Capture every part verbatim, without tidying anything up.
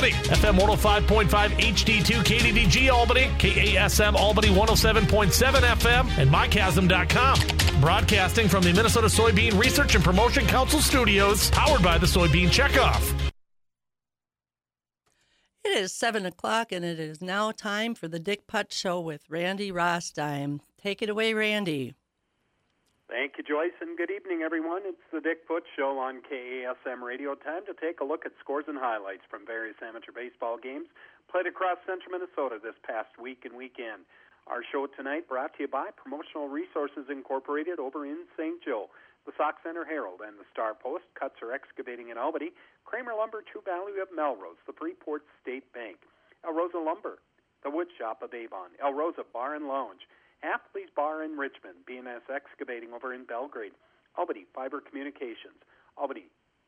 Albany, F M one oh five point five H D two K D D G Albany, K A S M Albany one oh seven point seven F M, and my chasm dot com. Broadcasting from the Minnesota Soybean Research and Promotion Council studios, powered by the Soybean Checkoff. It is seven o'clock, and it is now time for the Dick Putt Show with Randy Rostime. Take it away, Randy. Thank you, Joyce, and good evening, everyone. It's the Dick Putt Show on K A S M Radio. Time to take a look at scores and highlights from various amateur baseball games played across central Minnesota this past week and weekend. Our show tonight brought to you by Promotional Resources Incorporated over in Saint Joe, the Sauk Center Herald and the Star Post, Cutzer Excavating in Albany, Kramer Lumber, True Value of Melrose, the Freeport State Bank, El Rosa Lumber, the Wood Shop of Avon, El Rosa Bar and Lounge, Athletes Bar in Richmond, B and S Excavating over in Belgrade, Albany Fiber Communications, Albany,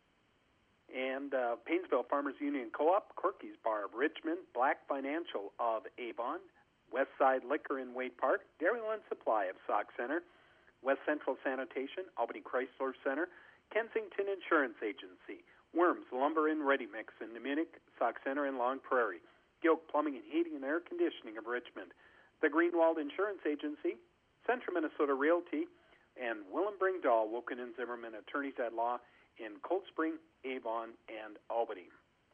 and uh, Painesville Farmers Union Co-op, Corky's Bar of Richmond, Black Financial of Avon, Westside Liquor in Wade Park, Dairyland Supply of Sauk Center, West Central Sanitation, Albany Chrysler Center, Kensington Insurance Agency, Worms Lumber and Ready Mix in Munich, Sauk Center and Long Prairie, Gilk Plumbing and Heating and Air Conditioning of Richmond, the Greenwald Insurance Agency, Central Minnesota Realty, and Willem Bringdahl, Woken and Zimmerman, attorneys at law in Cold Spring, Avon, and Albany.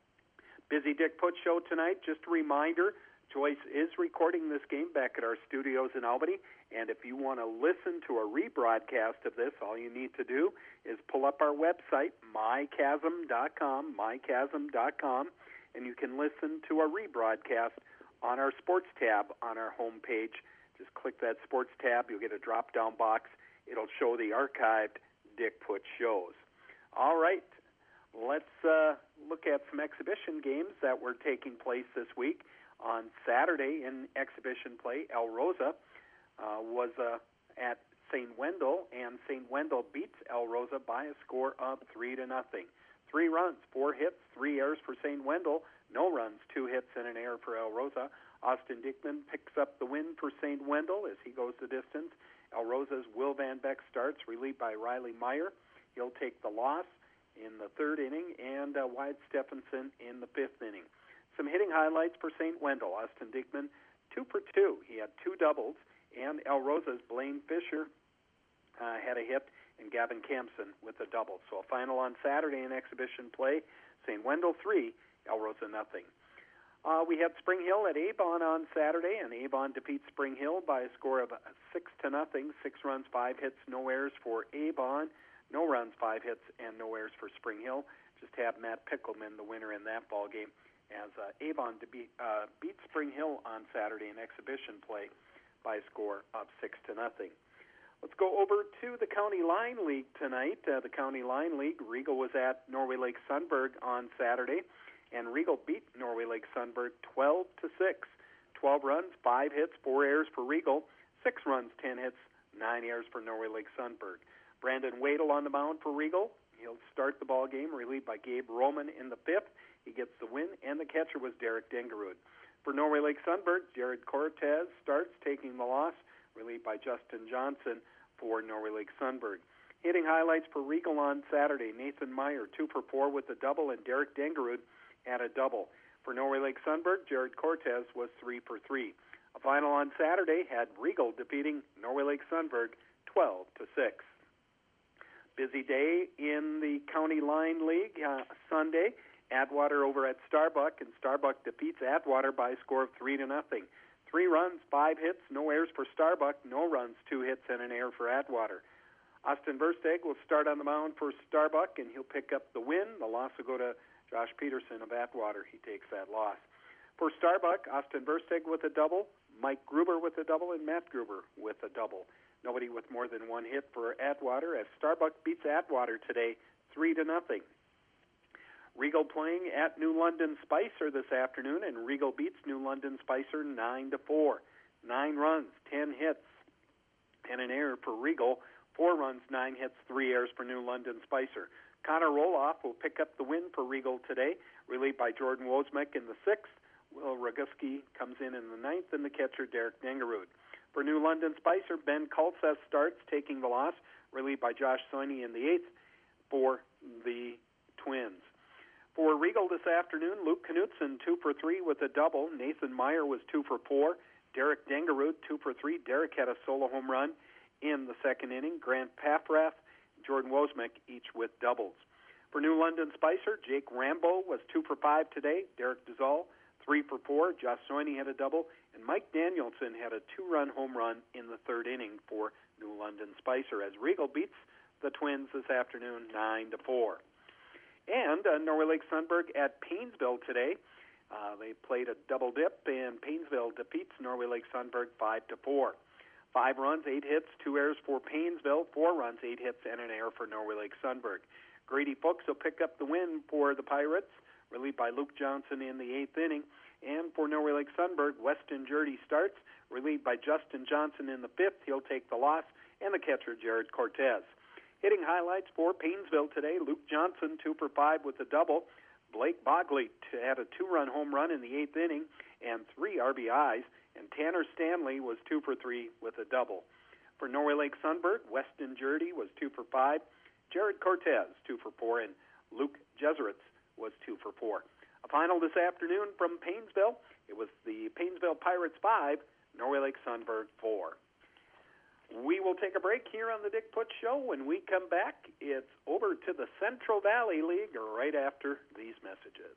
Busy Dick Putt Show tonight. Just a reminder, Joyce is recording this game back at our studios in Albany, and if you want to listen to a rebroadcast of this, all you need to do is pull up our website, my chasm dot com, my chasm dot com, and you can listen to a rebroadcast on our sports tab on our homepage. Just click that sports tab. You'll get a drop-down box. It'll show the archived Dick Putt shows. All right, let's uh, look at some exhibition games that were taking place this week. On Saturday in exhibition play, El Rosa uh, was uh, at Saint Wendel, and Saint Wendel beats El Rosa by a score of three to nothing. Three runs, four hits, three errors for Saint Wendel. No runs, two hits, and an error for El Rosa. Austin Dickman picks up the win for Saint Wendel as he goes the distance. El Rosa's Will Van Beck starts, relieved by Riley Meyer. He'll take the loss in the third inning, and uh, Wyatt Stephenson in the fifth inning. Some hitting highlights for Saint Wendel. Austin Dickman, two for two. He had two doubles, and El Rosa's Blaine Fisher uh, had a hit, and Gavin Campson with a double. So a final on Saturday in exhibition play. Saint Wendel three, El Rosa nothing. Uh, we had Spring Hill at Avon on Saturday, and Avon defeats Spring Hill by a score of six to nothing. Six runs, five hits, no errors for Avon. No runs, five hits, and no errors for Spring Hill. Just have Matt Pickelman, the winner in that ball game, as uh, Avon to beat, uh, beat Spring Hill on Saturday in exhibition play by a score of six to nothing. Let's go over to the County Line League tonight. Uh, the County Line League, Regal was at Norway Lake Sunberg on Saturday, and Regal beat Norway Lake Sunberg twelve to six. twelve runs, five hits, four errors for Regal, six runs, ten hits, nine errors for Norway Lake Sunberg. Brandon Wadel on the mound for Regal. He'll start the ball game, relieved by Gabe Roman in the fifth. He gets the win, and the catcher was Derek Dengerud. For Norway Lake Sunberg, Jared Cortez starts, taking the loss, relieved by Justin Johnson for Norway Lake Sunberg. Hitting highlights for Regal on Saturday, Nathan Meyer, two for four with a double, and Derek Dengerud had a double. For Norway Lake Sunberg, Jared Cortez was three for three. A final on Saturday had Regal defeating Norway Lake Sunberg twelve to six. Busy day in the County Line League uh, Sunday. Atwater over at Starbuck, and Starbuck defeats Atwater by a score of three to nothing. Three runs, five hits, no errors for Starbuck, no runs, two hits, and an error for Atwater. Austin Versteg will start on the mound for Starbuck, and he'll pick up the win. The loss will go to Josh Peterson of Atwater. He takes that loss. For Starbuck, Austin Versteg with a double, Mike Gruber with a double, and Matt Gruber with a double. Nobody with more than one hit for Atwater, as Starbuck beats Atwater today three to nothing. Regal playing at New London Spicer this afternoon, and Regal beats New London Spicer nine to four. Nine runs, ten hits, and an error for Regal. Four runs, nine hits, three errors for New London Spicer. Connor Roloff will pick up the win for Regal today, relieved by Jordan Wozmek in the sixth. Will Roguski comes in in the ninth, and the catcher Derek Dengerud. For New London Spicer, Ben Kulseth starts, taking the loss, relieved by Josh Soney in the eighth for the Twins. For Regal this afternoon, Luke Knutson, two for three with a double. Nathan Meyer was two for four. Derek Dengerud, two for three. Derek had a solo home run in the second inning. Grant Paffrath, Jordan Wozmiak, each with doubles. For New London Spicer, Jake Rambo was two for five today. Derek Dizal, three for four. Josh Soini had a double. And Mike Danielson had a two-run home run in the third inning for New London Spicer as Regal beats the Twins this afternoon nine to four. And uh, Norway Lake Sunberg at Paynesville today. Uh, they played a double dip, and Paynesville defeats Norway Lake Sunberg five to four. Five runs, eight hits, two errors for Paynesville, four runs, eight hits, and an error for Norway Lake Sunberg. Grady Fuchs will pick up the win for the Pirates, relieved by Luke Johnson in the eighth inning. And for Norway Lake Sunberg, Weston Jurdy starts, relieved by Justin Johnson in the fifth. He'll take the loss, and the catcher, Jared Cortez. Hitting highlights for Paynesville today, Luke Johnson, two for five with a double. Blake Bogley had a two-run home run in the eighth inning and three R B Is, and Tanner Stanley was two for three with a double. For Norway Lake Sunberg, Weston Jurdy was two for five, Jared Cortez two for four, and Luke Jeseritz was two for four. A final this afternoon from Paynesville. It was the Paynesville Pirates five, Norway Lake Sunberg four. We will take a break here on the Dick Putz Show. When we come back, it's over to the Central Valley League right after these messages.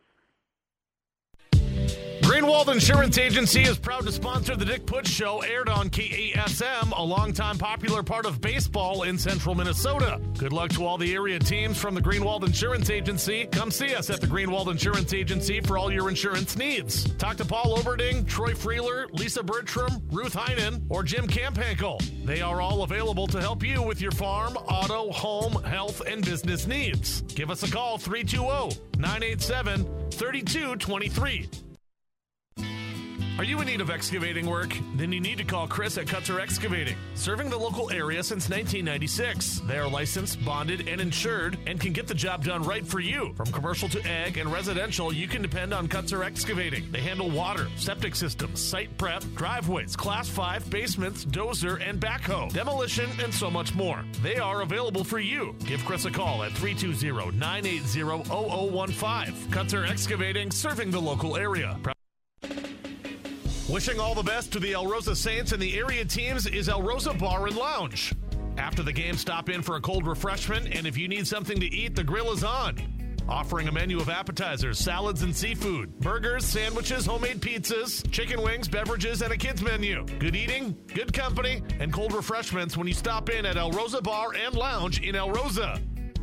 Greenwald Insurance Agency is proud to sponsor the Dick Putz Show, aired on K A S M, a longtime popular part of baseball in central Minnesota. Good luck to all the area teams from the Greenwald Insurance Agency. Come see us at the Greenwald Insurance Agency for all your insurance needs. Talk to Paul Oberding, Troy Freeler, Lisa Bertram, Ruth Heinen, or Jim Campankel. They are all available to help you with your farm, auto, home, health, and business needs. Give us a call, three two zero, nine eight seven, three two two three. Are you in need of excavating work? Then you need to call Chris at Cutter Excavating. Serving the local area since nineteen ninety-six. They are licensed, bonded, and insured and can get the job done right for you. From commercial to ag and residential, you can depend on Cutter Excavating. They handle water, septic systems, site prep, driveways, class five, basements, dozer, and backhoe, demolition, and so much more. They are available for you. Give Chris a call at three two zero, nine eight zero, zero zero one five. Cutter Excavating, serving the local area. Wishing all the best to the El Rosa Saints and the area teams is El Rosa Bar and Lounge. After the game, stop in for a cold refreshment, and if you need something to eat, the grill is on. Offering a menu of appetizers, salads, and seafood, burgers, sandwiches, homemade pizzas, chicken wings, beverages, and a kids menu. Good eating, good company, and cold refreshments when you stop in at El Rosa Bar and Lounge in El Rosa.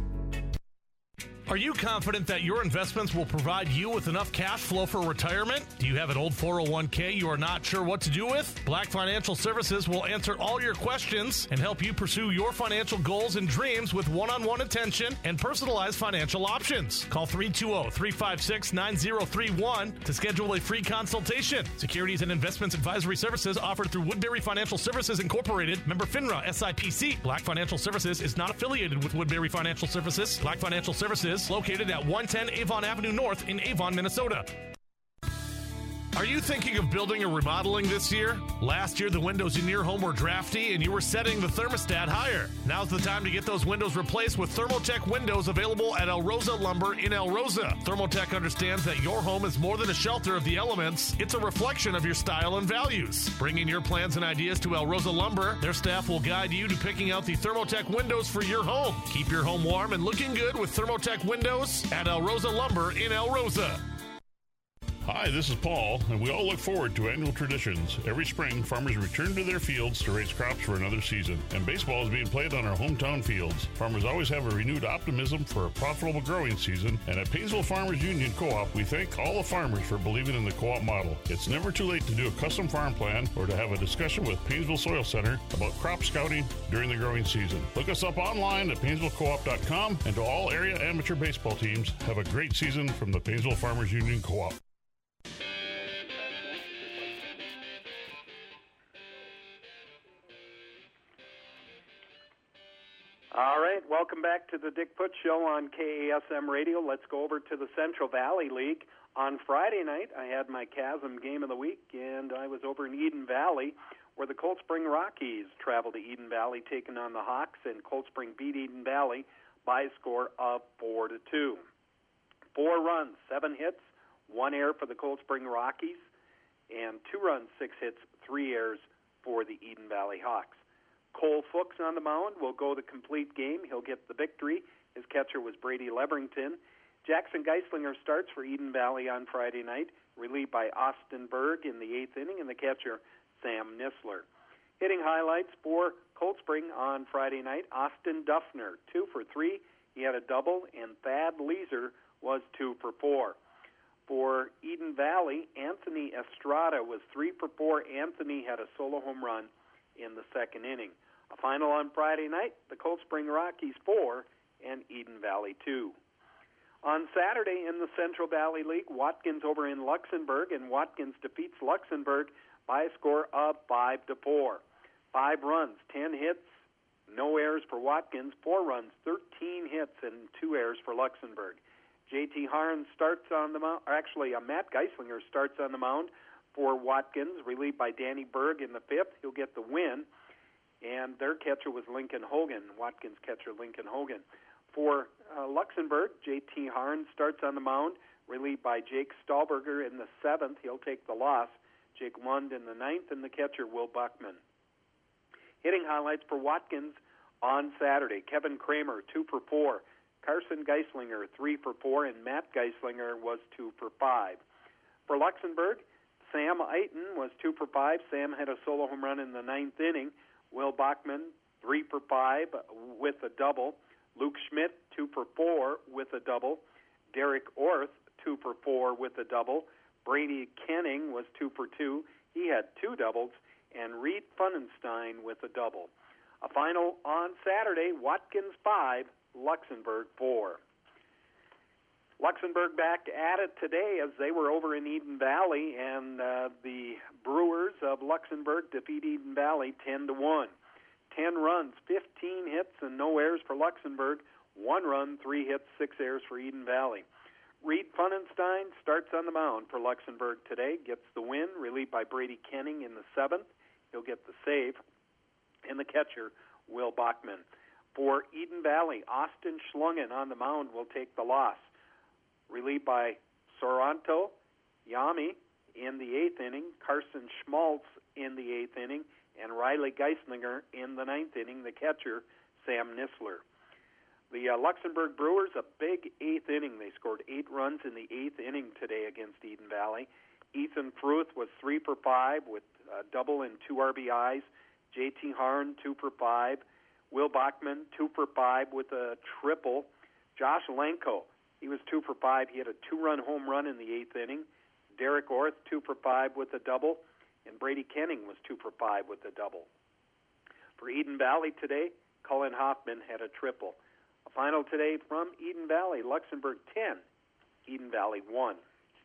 Are you confident that your investments will provide you with enough cash flow for retirement? Do you have an old four oh one k you are not sure what to do with? Black Financial Services will answer all your questions and help you pursue your financial goals and dreams with one-on-one attention and personalized financial options. Call three two zero, three five six, nine zero three one to schedule a free consultation. Securities and investments advisory services offered through Woodbury Financial Services Incorporated, member FINRA S I P C. Black Financial Services is not affiliated with Woodbury Financial Services. Black Financial Services located at one ten Avon Avenue North in Avon, Minnesota. Are you thinking of building or remodeling this year? Last year, the windows in your home were drafty and you were setting the thermostat higher. Now's the time to get those windows replaced with Thermotech windows available at El Rosa Lumber in El Rosa. Thermotech understands that your home is more than a shelter of the elements. It's a reflection of your style and values. Bring in your plans and ideas to El Rosa Lumber. Their staff will guide you to picking out the Thermotech windows for your home. Keep your home warm and looking good with Thermotech windows at El Rosa Lumber in El Rosa. Hi, this is Paul, and we all look forward to annual traditions. Every spring, farmers return to their fields to raise crops for another season, and baseball is being played on our hometown fields. Farmers always have a renewed optimism for a profitable growing season, and at Paynesville Farmers Union Co-op, we thank all the farmers for believing in the co-op model. It's never too late to do a custom farm plan or to have a discussion with Paynesville Soil Center about crop scouting during the growing season. Look us up online at paynesville co op dot com, and to all area amateur baseball teams, have a great season from the Paynesville Farmers Union Co-op. All right, welcome back to the Dick Putz Show on K A S M Radio. Let's go over to the Central Valley League. On Friday night, I had my Chasm game of the week, and I was over in Eden Valley, where the Cold Spring Rockies traveled to Eden Valley, taking on the Hawks, and Cold Spring beat Eden Valley by a score of four to two. Four runs, seven hits, one error for the Cold Spring Rockies, and two runs, six hits, three errors for the Eden Valley Hawks. Cole Fuchs on the mound will go the complete game. He'll get the victory. His catcher was Brady Leverington. Jackson Geislinger starts for Eden Valley on Friday night, relieved by Austin Berg in the eighth inning, and the catcher, Sam Nisler. Hitting highlights for Cold Spring on Friday night, Austin Duffner, two for three. He had a double, and Thad Leeser was two for four. For Eden Valley, Anthony Estrada was three for four. Anthony had a solo home run in the second inning. A final on Friday night, the Cold Spring Rockies four and Eden Valley two. On Saturday in the Central Valley League, Watkins over in Luxembourg, and Watkins defeats Luxembourg by a score of five to four. Five runs, ten hits, no errors for Watkins. Four runs, thirteen hits, and two errors for Luxembourg. J T Harn starts on the mound. Actually, uh, Matt Geislinger starts on the mound for Watkins, relieved by Danny Berg in the fifth. He'll get the win. And their catcher was Lincoln Hogan, Watkins catcher Lincoln Hogan. For uh, Luxembourg, J T Harn starts on the mound, relieved by Jake Stahlberger in the seventh. He'll take the loss. Jake Lund in the ninth, and the catcher Will Buckman. Hitting highlights for Watkins on Saturday. Kevin Kramer, two for four. Carson Geislinger, three for four, and Matt Geislinger was two for five. For Luxembourg, Sam Eiton was two for five. Sam had a solo home run in the ninth inning. Will Bachman, three for five with a double. Luke Schmidt, two for four with a double. Derek Orth, two for four with a double. Brady Kenning was two for two. He had two doubles. And Reed Funenstein with a double. A final on Saturday, Watkins five, Luxembourg four. Luxembourg back at it today as they were over in Eden Valley, and uh, the Brewers of Luxembourg defeat Eden Valley ten to one. ten runs, fifteen hits, and no errors for Luxembourg. One run, three hits, six errors for Eden Valley. Reed Funenstein starts on the mound for Luxembourg today, gets the win, relieved by Brady Kenning in the seventh. He'll get the save. And the catcher, Will Bachman. For Eden Valley, Austin Schlungen on the mound will take the loss, relieved by Soranto Yami in the eighth inning, Carson Schmaltz in the eighth inning, and Riley Geislinger in the ninth inning, the catcher, Sam Nisler. The uh, Luxembourg Brewers, a big eighth inning. They scored eight runs in the eighth inning today against Eden Valley. Ethan Fruth was three for five with a double and two R B Is. J T Harn, two for five. Will Bachman, two for five with a triple. Josh Lenko, he was two for five. He had a two-run home run in the eighth inning. Derek Orth, two for five with a double. And Brady Kenning was two for five with a double. For Eden Valley today, Cullen Hoffman had a triple. A final today from Eden Valley, Luxembourg ten, Eden Valley one.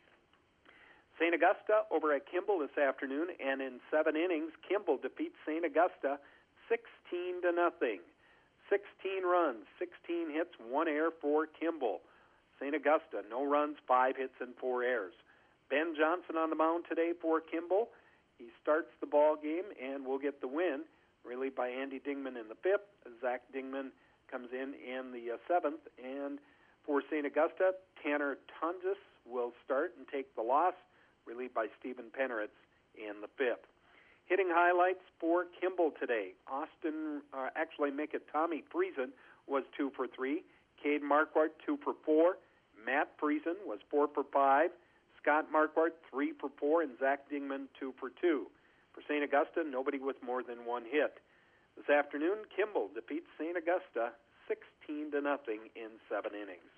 Saint Augusta over at Kimball this afternoon, and in seven innings, Kimball defeats Saint Augusta sixteen to nothing. sixteen runs, sixteen hits, one error for Kimball. Saint Augusta, no runs, five hits, and four errors. Ben Johnson on the mound today for Kimball. He starts the ball game and will get the win, relieved by Andy Dingman in the fifth. Zach Dingman comes in in the uh, seventh. And for Saint Augusta, Tanner Tungus will start and take the loss, relieved by Stephen Penneritz in the fifth. Hitting highlights for Kimball today. Austin, uh, actually make it Tommy Friesen was two for three. Cade Marquardt, two for four. Matt Friesen was four for five. Scott Marquardt, three for four. And Zach Dingman, two for two. For Saint Augusta, nobody with more than one hit. This afternoon, Kimball defeats Saint Augusta sixteen to nothing in seven innings.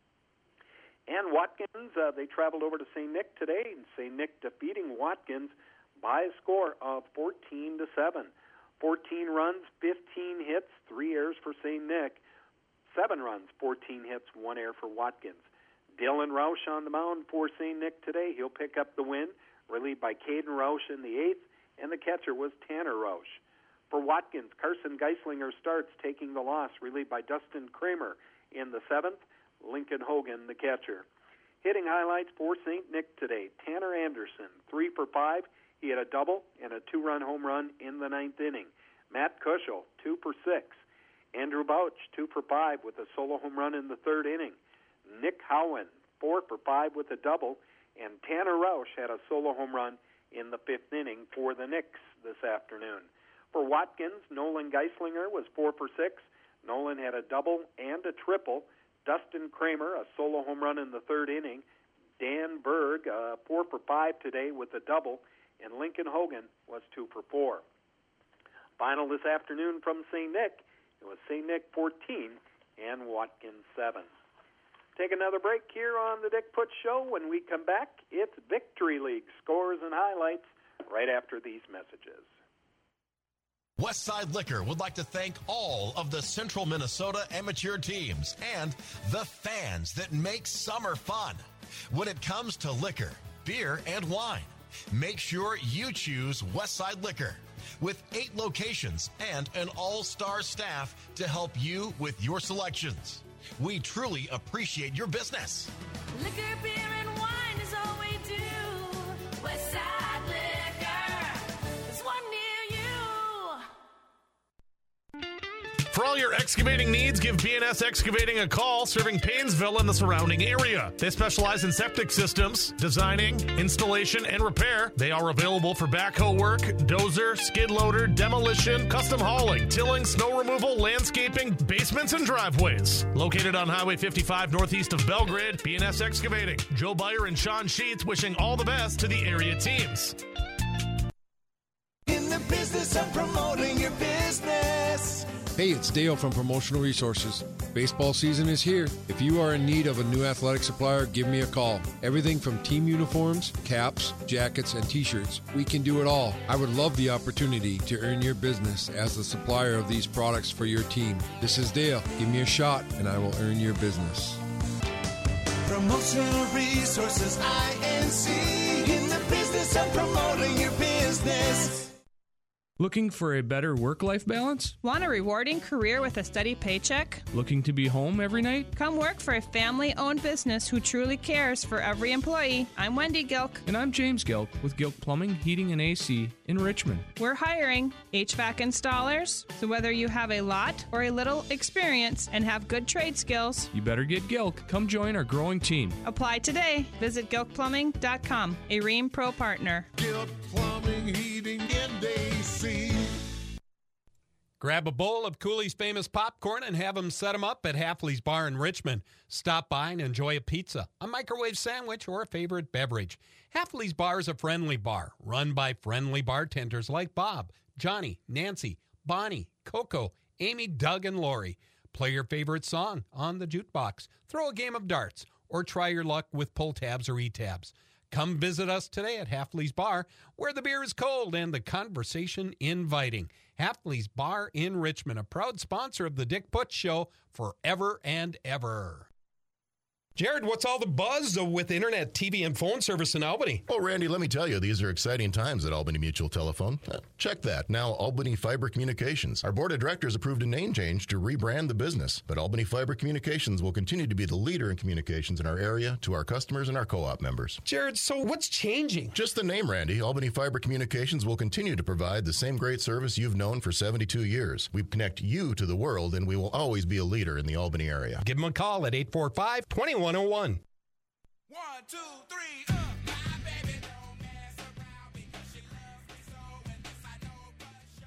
And Watkins, uh, they traveled over to Saint Nick today, and Saint Nick defeating Watkins by a score of fourteen to seven. fourteen runs, fifteen hits, three errors for Saint Nick. Seven runs, fourteen hits, one error for Watkins. Dylan Roush on the mound for Saint Nick today. He'll pick up the win, relieved by Caden Roush in the eighth, and the catcher was Tanner Roush. For Watkins, Carson Geislinger starts, taking the loss, relieved by Dustin Kramer in the seventh. Lincoln Hogan, the catcher. Hitting highlights for Saint Nick today. Tanner Anderson, three for five. He had a double and a two-run home run in the ninth inning. Matt Kushel, two for six. Andrew Bouch, two for five with a solo home run in the third inning. Nick Howen, four for five with a double, and Tanner Rausch had a solo home run in the fifth inning for the Knicks this afternoon. For Watkins, Nolan Geislinger was four for six. Nolan had a double and a triple. Dustin Kramer, a solo home run in the third inning. Dan Berg, uh, four for five today with a double. And Lincoln Hogan was two for four. Final this afternoon from Saint Nick. It was Saint Nick fourteen and Watkins seven. Take another break here on the Dick Putz Show. When we come back, it's Victory League scores and highlights right after these messages. Westside Liquor would like to thank all of the Central Minnesota amateur teams and the fans that make summer fun. When it comes to liquor, beer, and wine, make sure you choose Westside Liquor. With eight locations and an all-star staff to help you with your selections. We truly appreciate your business. Liquor, beer, and wine is all we do. Westside Liquor, there's one near you. For all your excavating needs, give B and S Excavating a call, serving Paynesville and the surrounding area. They specialize in septic systems, designing, installation, and repair. They are available for backhoe work, dozer, skid loader, demolition, custom hauling, tilling, snow removal, landscaping, basements, and driveways. Located on Highway fifty-five northeast of Belgrade, B and S Excavating. Joe Beyer and Sean Sheets wishing all the best to the area teams. In the business of promoting your business. Hey, it's Dale from Promotional Resources. Baseball season is here. If you are in need of a new athletic supplier, give me a call. Everything from team uniforms, caps, jackets, and t-shirts. We can do it all. I would love the opportunity to earn your business as the supplier of these products for your team. This is Dale. Give me a shot, and I will earn your business. Promotional Resources, I N C. In the business of promoting your business. Looking for a better work-life balance? Want a rewarding career with a steady paycheck? Looking to be home every night? Come work for a family-owned business who truly cares for every employee. I'm Wendy Gilk. And I'm James Gilk with Gilk Plumbing, Heating, and A C in Richmond. We're hiring H V A C installers, so whether you have a lot or a little experience and have good trade skills, you better get Gilk. Come join our growing team. Apply today. Visit gilk plumbing dot com, a Ream Pro partner. Gilk Plumbing, Heating, and A C. Grab a bowl of Cooley's Famous Popcorn and have them set them up at Hafley's Bar in Richmond. Stop by and enjoy a pizza, a microwave sandwich, or a favorite beverage. Hafley's Bar is a friendly bar run by friendly bartenders like Bob, Johnny, Nancy, Bonnie, Coco, Amy, Doug, and Lori. Play your favorite song on the jukebox, throw a game of darts, or try your luck with pull tabs or e-tabs. Come visit us today at Hafley's Bar, where the beer is cold and the conversation inviting. Hafley's Bar in Richmond, a proud sponsor of the Dick Putz Show forever and ever. Jared, what's all the buzz with internet, T V, and phone service in Albany? Oh, Randy, let me tell you, these are exciting times at Albany Mutual Telephone. Uh, check that. Now, Albany Fiber Communications. Our board of directors approved a name change to rebrand the business, but Albany Fiber Communications will continue to be the leader in communications in our area to our customers and our co-op members. Jared, so what's changing? Just the name, Randy. Albany Fiber Communications will continue to provide the same great service you've known for seventy-two years. We connect you to the world, and we will always be a leader in the Albany area. Give them a call at eight four five, two one zero one. One, two, three, up. My baby don't mess around because she loves me so, and this I know for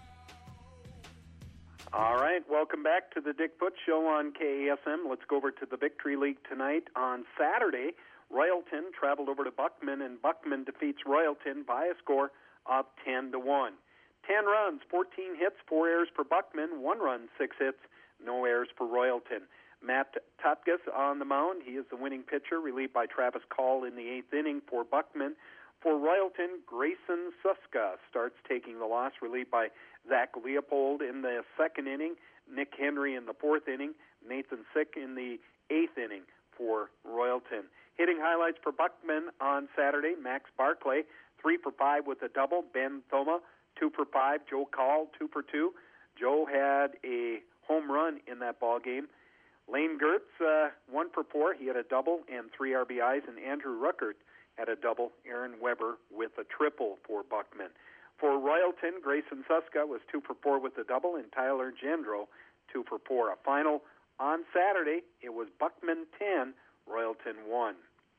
sure. All right, welcome back to the Dick Putz Show on K A S M. Let's go over to the Victory League tonight. On Saturday, Royalton traveled over to Buckman, and Buckman defeats Royalton by a score of ten to one. ten runs, fourteen hits, four errors for Buckman, one run, six hits, no errors for Royalton. Matt Topkus on the mound. He is the winning pitcher, relieved by Travis Call in the eighth inning for Buckman. For Royalton, Grayson Suska starts taking the loss, relieved by Zach Leopold in the second inning, Nick Henry in the fourth inning, Nathan Sick in the eighth inning for Royalton. Hitting highlights for Buckman on Saturday, Max Barclay, three for five with a double. Ben Thoma, two for five. Joe Call, two for two. Joe had a home run in that ball game. Lane Gertz, uh, one for four. He had a double and three R B Is, and Andrew Ruckert had a double. Aaron Weber with a triple for Buckman. For Royalton, Grayson Suska was two for four with a double, and Tyler Gendro, two for four. A final on Saturday, it was Buckman ten, Royalton one.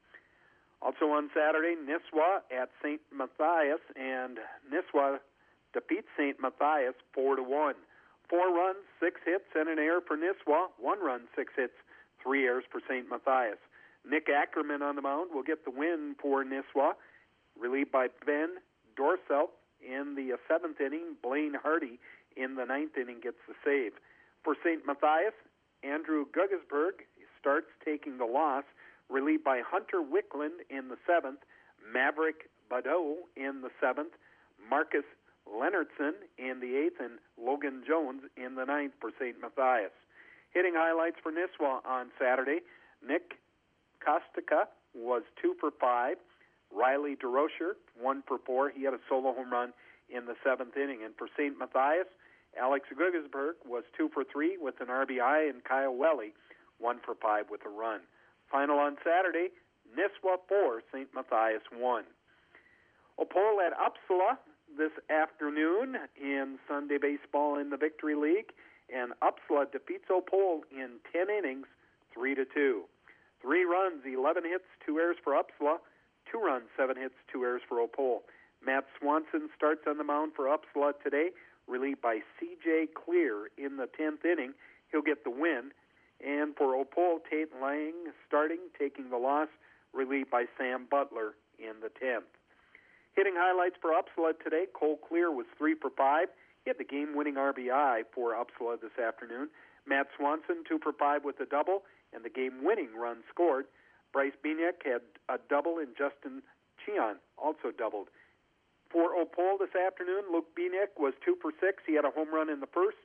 Also on Saturday, Nisswa at Saint Matthias, and Nisswa defeats Saint Matthias four to one. Four runs, six hits, and an error for Nisswa. One run, six hits, three errors for Saint Matthias. Nick Ackerman on the mound will get the win for Nisswa, relieved by Ben Dorsel in the seventh inning. Blaine Hardy in the ninth inning gets the save. For Saint Matthias, Andrew Guggesberg starts taking the loss, relieved by Hunter Wickland in the seventh, Maverick Badeau in the seventh, Marcus Leonardson in the eighth, and Logan Jones in the ninth for Saint Matthias. Hitting highlights for Nisswa on Saturday, Nick Kostica was two for five. Riley DeRocher, one for four. He had a solo home run in the seventh inning. And for Saint Matthias, Alex Guggesberg was two for three with an R B I, and Kyle Welly, one for five with a run. Final on Saturday, Nisswa four, Saint Matthias one. Opole at Uppsala this afternoon in Sunday baseball in the Victory League, and Uppsala defeats Opole in ten innings, three to two. Three runs, eleven hits, two errors for Uppsala. Two runs, seven hits, two errors for Opole. Matt Swanson starts on the mound for Uppsala today, relieved by C J Clear in the tenth inning. He'll get the win. And for Opole, Tate Lang starting, taking the loss, relieved by Sam Butler in the tenth. Hitting highlights for Uppsala today, Cole Clear was three for five. He had the game-winning R B I for Uppsala this afternoon. Matt Swanson, two for five with a double, and the game-winning run scored. Bryce Bieniek had a double, and Justin Cheon also doubled. For Opole this afternoon, Luke Bieniek was two for six. He had a home run in the first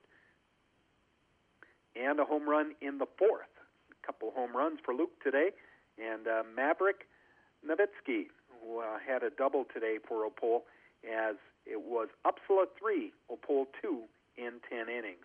and a home run in the fourth. A couple home runs for Luke today. And uh, Maverick Nowitzki, who uh, had a double today for Opole, as it was Uppsala three, Opole two in ten innings.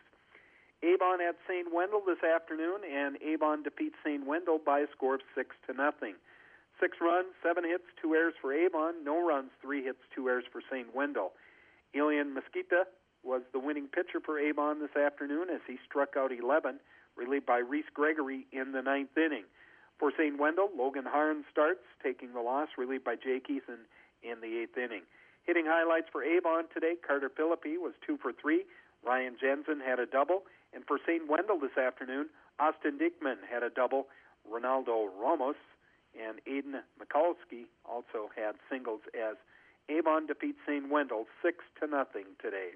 Avon at Saint Wendell this afternoon, and Avon defeats Saint Wendell by a score of six to nothing. Six runs, seven hits, two errors for Avon. No runs, three hits, two errors for Saint Wendell. Elian Mesquita was the winning pitcher for Avon this afternoon as he struck out eleven, relieved by Reese Gregory in the ninth inning. For Saint Wendell, Logan Harn starts, taking the loss, relieved by Jake Ethan in the eighth inning. Hitting highlights for Avon today, Carter Philippi was two for three. Ryan Jensen had a double. And for Saint Wendell this afternoon, Austin Dickman had a double. Ronaldo Ramos and Aiden Mikulski also had singles as Avon defeats Saint Wendell six to nothing today.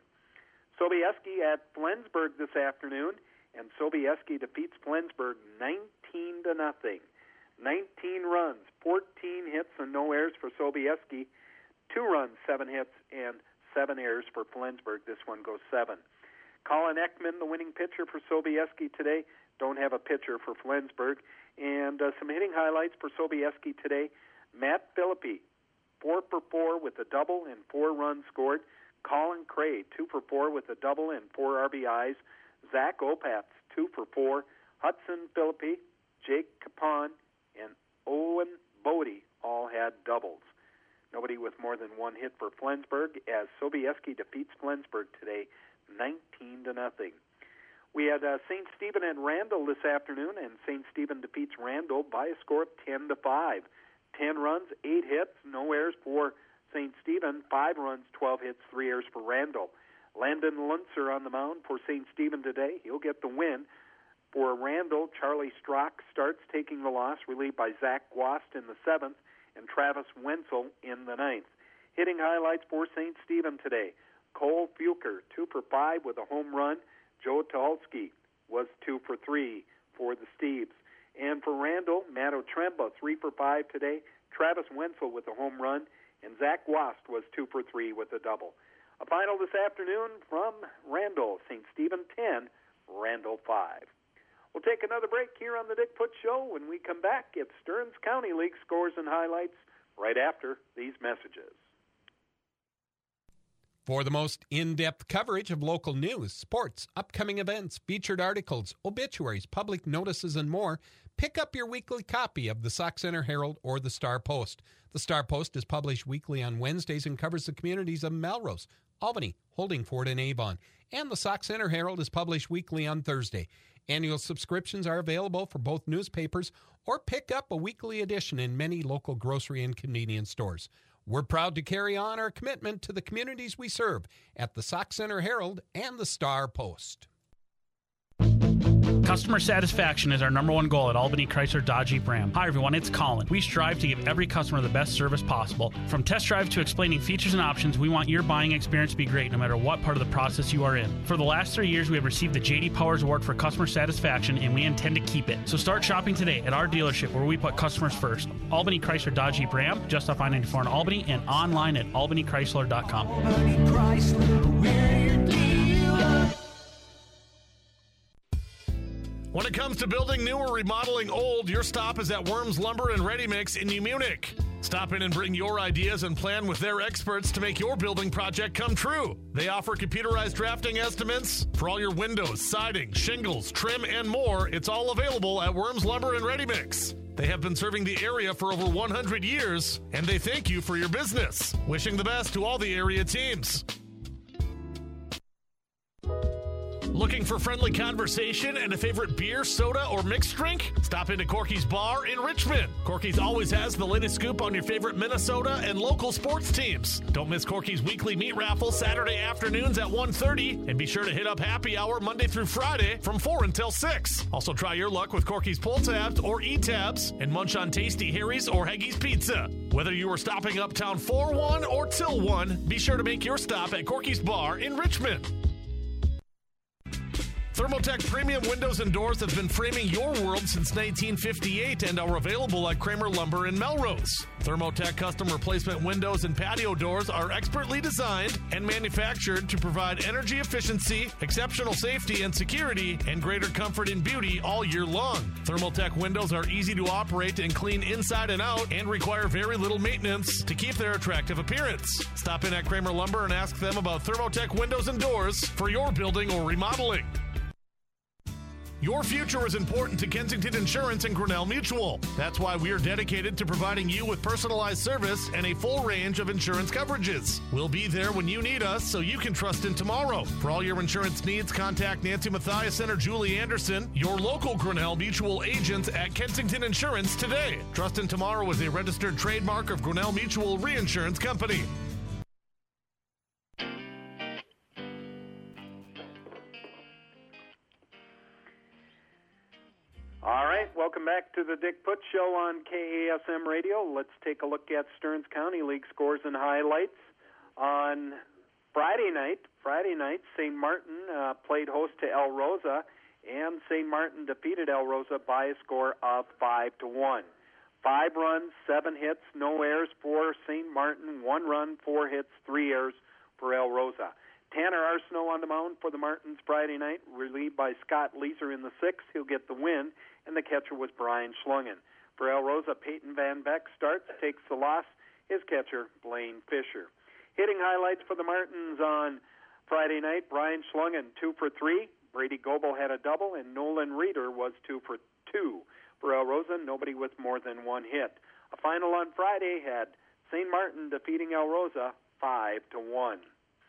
Sobieski at Flensburg this afternoon, and Sobieski defeats Flensburg nineteen to nothing. nineteen runs, fourteen hits, and no errors for Sobieski. Two runs, seven hits, and seven errors for Flensburg. This one goes seven. Colin Ekman, the winning pitcher for Sobieski today. Don't have a pitcher for Flensburg. And uh, some hitting highlights for Sobieski today. Matt Philippi, four for four with a double and four runs scored. Colin Cray, two for four with a double and four R B Is. Zach Opatz, two for four. Hudson Philippi, Jake Capon, and Owen Bodie all had doubles. Nobody with more than one hit for Flensburg as Sobieski defeats Flensburg today nineteen to nothing. We had uh, Saint Stephen and Randall this afternoon, and Saint Stephen defeats Randall by a score of ten to five. ten runs, eight hits, no errors for Saint Stephen, five runs, twelve hits, three errors for Randall. Landon Luntzer on the mound for Saint Stephen today. He'll get the win. For Randall, Charlie Strock starts, taking the loss, relieved by Zach Gwast in the seventh and Travis Wenzel in the ninth. Hitting highlights for Saint Stephen today. Cole Fuker, two for five with a home run. Joe Tuholsky was two for three for the Steves. And for Randall, Matto Tremba, three for five today. Travis Wenzel with a home run. And Zach Wast was two for three with a double. A final this afternoon from Randall, Saint Stephen ten, Randall five. We'll take another break here on the Dick Putz Show. When we come back, it's Stearns County League scores and highlights right after these messages. For the most in-depth coverage of local news, sports, upcoming events, featured articles, obituaries, public notices, and more, pick up your weekly copy of the Sauk Centre Herald or the Star Post. The Star Post is published weekly on Wednesdays and covers the communities of Melrose, Albany, Holdingford, and Avon. And the Sauk Centre Herald is published weekly on Thursday. Annual subscriptions are available for both newspapers or pick up a weekly edition in many local grocery and convenience stores. We're proud to carry on our commitment to the communities we serve at the Sauk Centre Herald and the Star Post. Customer satisfaction is our number one goal at Albany Chrysler Dodge Jeep Ram. Hi everyone, it's Colin. We strive to give every customer the best service possible. From test drive to explaining features and options, we want your buying experience to be great no matter what part of the process you are in. For the last three years, we have received the J D Powers Award for customer satisfaction, and we intend to keep it. So start shopping today at our dealership where we put customers first. Albany Chrysler Dodge Jeep Ram, just off I ninety-four in Albany, and online at albany chrysler dot com. Albany Chrysler, we're your dealer. When it comes to building new or remodeling old, your stop is at Worms Lumber and Ready Mix in New Munich. Stop in and bring your ideas and plan with their experts to make your building project come true. They offer computerized drafting estimates for all your windows, siding, shingles, trim, and more. It's all available at Worms Lumber and Ready Mix. They have been serving the area for over one hundred years, and they thank you for your business. Wishing the best to all the area teams. Looking for friendly conversation and a favorite beer, soda, or mixed drink? Stop into Corky's Bar in Richmond. Corky's always has the latest scoop on your favorite Minnesota and local sports teams. Don't miss Corky's weekly meat raffle Saturday afternoons at one thirty, and be sure to hit up happy hour Monday through Friday from four until six. Also try your luck with Corky's pull tabs or e-tabs and munch on tasty Harry's or Haggie's Pizza. Whether you are stopping uptown for one or till one, be sure to make your stop at Corky's Bar in Richmond. Thermotech Premium Windows and Doors have been framing your world since nineteen fifty-eight and are available at Kramer Lumber in Melrose. Thermotech custom replacement windows and patio doors are expertly designed and manufactured to provide energy efficiency, exceptional safety and security, and greater comfort and beauty all year long. Thermotech windows are easy to operate and clean inside and out and require very little maintenance to keep their attractive appearance. Stop in at Kramer Lumber and ask them about Thermotech windows and doors for your building or remodeling. Your future is important to Kensington Insurance and Grinnell Mutual. That's why we are dedicated to providing you with personalized service and a full range of insurance coverages. We'll be there when you need us so you can trust in tomorrow. For all your insurance needs, contact Nancy Mathiasen or Julie Anderson, your local Grinnell Mutual agents at Kensington Insurance today. Trust in Tomorrow is a registered trademark of Grinnell Mutual Reinsurance Company. All right, welcome back to the Dick Putz Show on K A S M Radio. Let's take a look at Stearns County League scores and highlights. On Friday night, Friday night, Saint Martin uh, played host to El Rosa, and Saint Martin defeated El Rosa by a score of five to one. Five runs, seven hits, no errors for Saint Martin. One run, four hits, three errors for El Rosa. Tanner Arsenault on the mound for the Martins Friday night, relieved by Scott Leeser in the sixth. He'll get the win, and the catcher was Brian Schlungen. For El Rosa, Peyton Van Beck starts, takes the loss. His catcher, Blaine Fisher. Hitting highlights for the Martins on Friday night, Brian Schlungen, two for three. Brady Goebel had a double, and Nolan Reeder was two for two. For El Rosa, nobody with more than one hit. A final on Friday had Saint Martin defeating El Rosa five to one.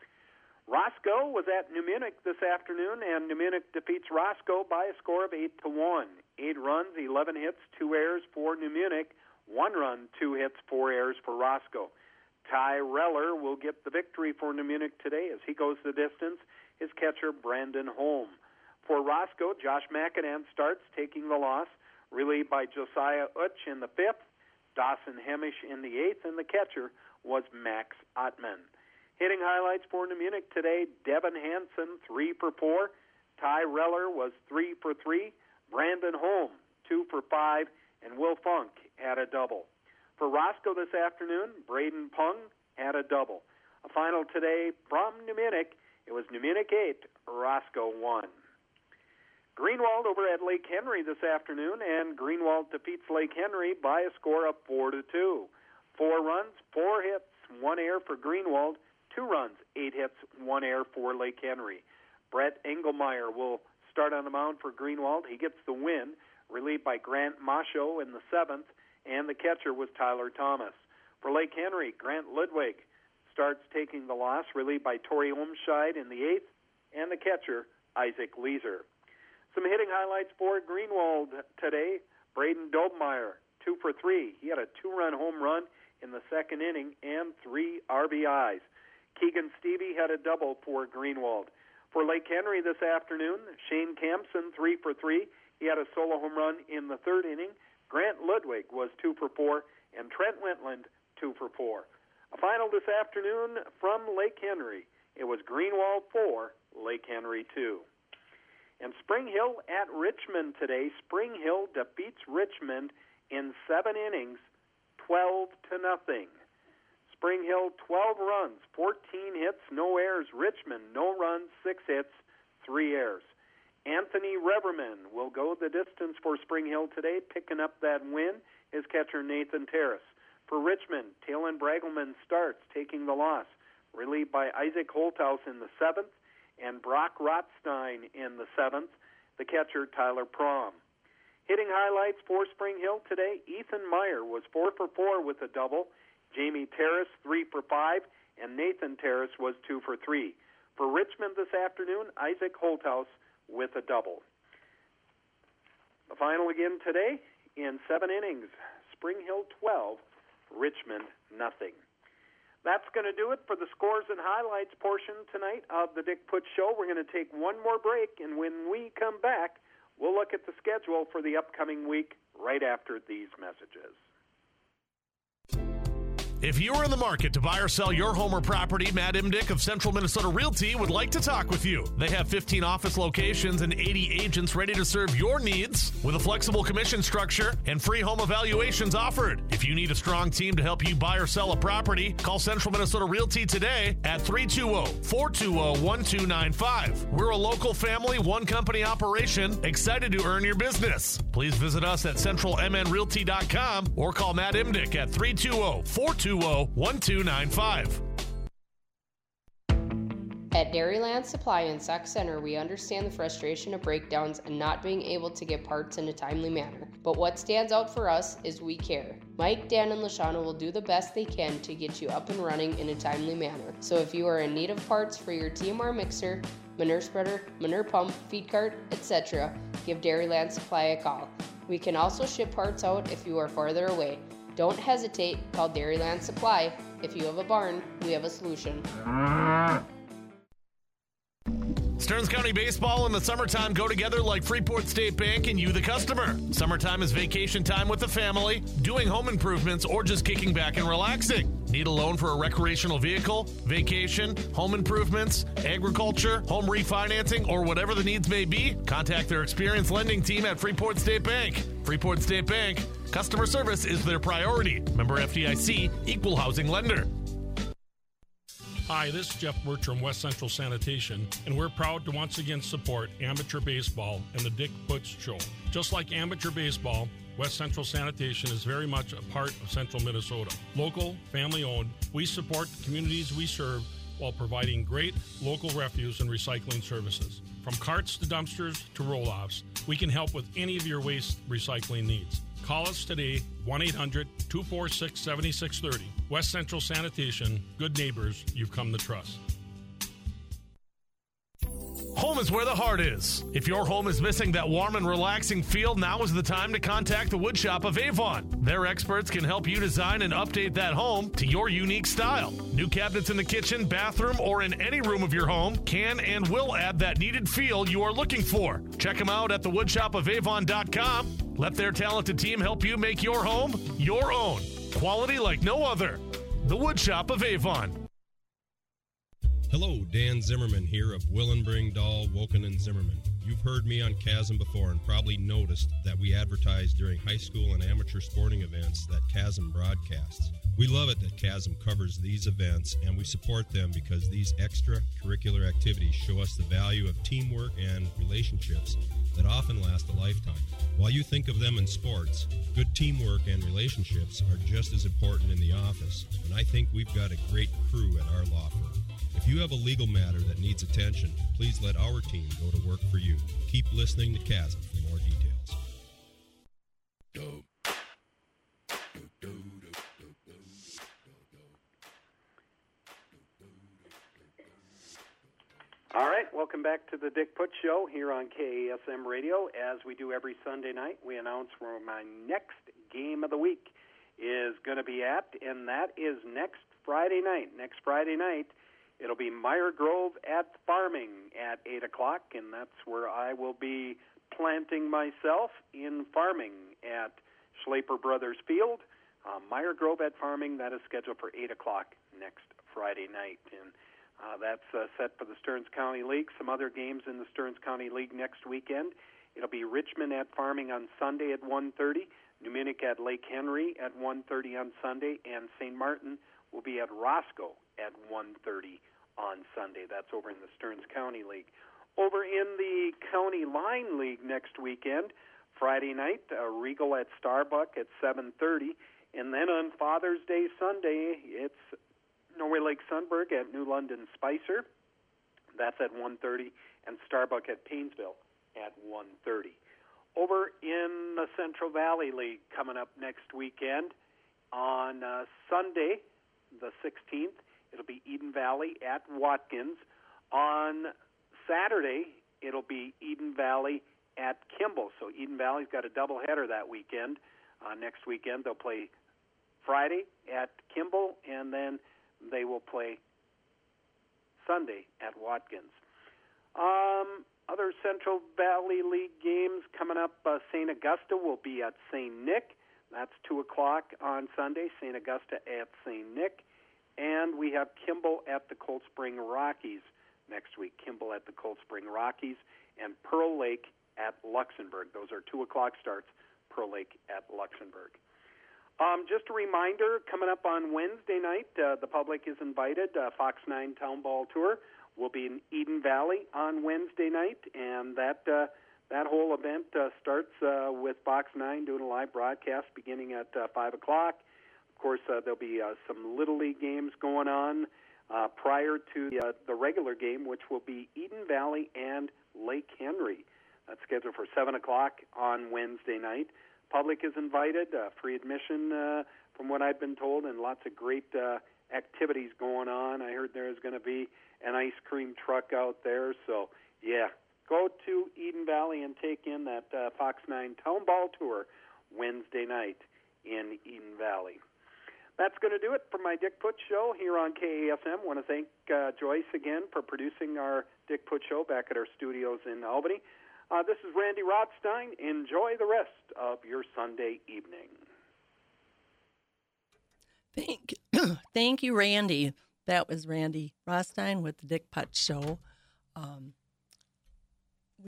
Roscoe was at New Munich this afternoon, and New Munich defeats Roscoe by a score of eight to one. Eight runs, eleven hits, two errors for New Munich. One run, two hits, four errors for Roscoe. Ty Reller will get the victory for New Munich today as he goes the distance. His catcher, Brandon Holm. For Roscoe, Josh McAdam starts, taking the loss, relieved by Josiah Utch in the fifth, Dawson Hemish in the eighth, and the catcher was Max Ottman. Hitting highlights for New Munich today, Devin Hansen, three for four. Ty Reller was three for three. Brandon Holm, two for five. And Will Funk had a double. For Roscoe this afternoon, Braden Pung had a double. A final today from New Munich. It was New Munich eight, Roscoe one. Greenwald over at Lake Henry this afternoon, and Greenwald defeats Lake Henry by a score of four to two. Four runs, four hits, one error for Greenwald. Two runs, eight hits, one error for Lake Henry. Brett Engelmeyer will start on the mound for Greenwald. He gets the win, relieved by Grant Macho in the seventh, and the catcher was Tyler Thomas. For Lake Henry, Grant Ludwig starts taking the loss, relieved by Torrey Olmscheid in the eighth, and the catcher, Isaac Leeser. Some hitting highlights for Greenwald today. Braden Dobmeyer, two for three. He had a two-run home run in the second inning and three R B Is. Keegan Stevie had a double for Greenwald. For Lake Henry this afternoon, Shane Campson, three for three. He had a solo home run in the third inning. Grant Ludwig was two for four, and Trent Wentland, two for four. A final this afternoon from Lake Henry. It was Greenwald four, Lake Henry two. And Spring Hill at Richmond today. Spring Hill defeats Richmond in seven innings, twelve to nothing. Spring Hill, twelve runs, fourteen hits, no errors. Richmond, no runs, six hits, three errors. Anthony Reverman will go the distance for Spring Hill today, picking up that win, is catcher Nathan Terrace. For Richmond, Talon Bragelman starts, taking the loss, relieved by Isaac Holthaus in the seventh, and Brock Rothstein in the seventh, the catcher Tyler Prom. Hitting highlights for Spring Hill today, Ethan Meyer was four for four with a double, Jamie Terrace three for five, and Nathan Terrace was two for three. For Richmond this afternoon, Isaac Holthaus with a double. The final again today, in seven innings, Spring Hill twelve, Richmond nothing. That's going to do it for the scores and highlights portion tonight of the Dick Putz Show. We're going to take one more break, and when we come back, we'll look at the schedule for the upcoming week right after these messages. If you are in the market to buy or sell your home or property, Matt Imdick of Central Minnesota Realty would like to talk with you. They have fifteen office locations and eighty agents ready to serve your needs with a flexible commission structure and free home evaluations offered. If you need a strong team to help you buy or sell a property, call Central Minnesota Realty today at three two zero, four two zero, one two nine five. We're a local family, one company operation, excited to earn your business. Please visit us at central m n realty dot com or call Matt Imdick at three two zero, four two zero, one two nine five. At Dairyland Supply and Sac Center, we understand the frustration of breakdowns and not being able to get parts in a timely manner. But what stands out for us is we care. Mike, Dan, and Lashana will do the best they can to get you up and running in a timely manner. So if you are in need of parts for your T M R mixer, manure spreader, manure pump, feed cart, et cetera, give Dairyland Supply a call. We can also ship parts out if you are farther away. Don't hesitate, call Dairyland Supply. If you have a barn, we have a solution. Stearns County Baseball in the summertime go together like Freeport State Bank and you, the customer. Summertime is vacation time with the family, doing home improvements, or just kicking back and relaxing. Need a loan for a recreational vehicle, vacation, home improvements, agriculture, home refinancing, or whatever the needs may be? Contact their experienced lending team at Freeport State Bank. Freeport State Bank, customer service is their priority. Member F D I C, equal housing lender. Hi, this is Jeff Birch from West Central Sanitation, and we're proud to once again support amateur baseball and the Dick Putz Show. Just like amateur baseball, West Central Sanitation is very much a part of Central Minnesota. Local, family-owned, we support the communities we serve while providing great local refuse and recycling services. From carts to dumpsters to roll-offs, we can help with any of your waste recycling needs. Call us today, one eight hundred, two four six, seven six three zero. West Central Sanitation, good neighbors you've come to trust. Home is where the heart is. If your home is missing that warm and relaxing feel, now is the time to contact the Woodshop of Avon. Their experts can help you design and update that home to your unique style. New cabinets in the kitchen, bathroom, or in any room of your home can and will add that needed feel you are looking for. Check them out at the woodshop of avon dot com. Let their talented team help you make your home your own. Quality like no other. The Woodshop of Avon. Hello, Dan Zimmerman here of Willenbring, Dahl, Woken, and Zimmerman. You've heard me on Chasm before and probably noticed that we advertise during high school and amateur sporting events that Chasm broadcasts. We love it that Chasm covers these events, and we support them because these extracurricular activities show us the value of teamwork and relationships that often last a lifetime. While you think of them in sports, good teamwork and relationships are just as important in the office, and I think we've got a great crew at our law firm. If you have a legal matter that needs attention, please let our team go to work for you. Keep listening to Chasm for more details. welcome back to the Dick Putz Show here on K A S M Radio. As we do every Sunday night, we announce where my next game of the week is going to be at, and that is next Friday night. Next Friday night, it'll be Meyer Grove at Farming at eight o'clock, and that's where I will be planting myself in Farming at Schlaper Brothers Field. Uh, Meyer Grove at Farming, that is scheduled for eight o'clock next Friday night. And uh, that's uh, set for the Stearns County League. Some other games in the Stearns County League next weekend. It'll be Richmond at Farming on Sunday at one thirty, New Munich at Lake Henry at one thirty on Sunday, and Saint Martin will be at Roscoe at one thirty on Sunday. That's over in the Stearns County League. Over in the County Line League next weekend, Friday night, uh, Regal at Starbuck at seven thirty, and then on Father's Day Sunday, it's Norway Lake Sunberg at New London Spicer. That's at one thirty, and Starbuck at Paynesville at one thirty. Over in the Central Valley League coming up next weekend, on uh, Sunday, the sixteenth, it'll be Eden Valley at Watkins. On Saturday, it'll be Eden Valley at Kimball. So Eden Valley's got a doubleheader that weekend. Uh, next weekend, they'll play Friday at Kimball, and then they will play Sunday at Watkins. Um, other Central Valley League games coming up, uh, Saint Augusta will be at Saint Nick. That's two o'clock on Sunday, Saint Augusta at Saint Nick. And we have Kimball at the Cold Spring Rockies next week. Kimball at the Cold Spring Rockies, and Pearl Lake at Luxembourg. Those are two o'clock starts, Pearl Lake at Luxembourg. Um, just a reminder, coming up on Wednesday night, uh, the public is invited. Uh, Fox nine Town Ball Tour will be in Eden Valley on Wednesday night, and that uh, that whole event uh, starts uh, with Fox nine doing a live broadcast beginning at uh, five o'clock. Of course, uh, there'll be uh, some Little League games going on uh, prior to the, uh, the regular game, which will be Eden Valley and Lake Henry. That's scheduled for seven o'clock on Wednesday night. Public is invited, uh, free admission uh, from what I've been told, and lots of great uh, activities going on. I heard there is going to be an ice cream truck out there. So, yeah, go to Eden Valley and take in that uh, Fox nine Town Ball Tour Wednesday night in Eden Valley. That's going to do it for my Dick Putz Show here on K A S M. I want to thank uh, Joyce again for producing our Dick Putz Show back at our studios in Albany. Uh, this is Randy Rothstein. Enjoy the rest of your Sunday evening. Thank, thank you, Randy. That was Randy Rothstein with the Dick Putz Show. Um,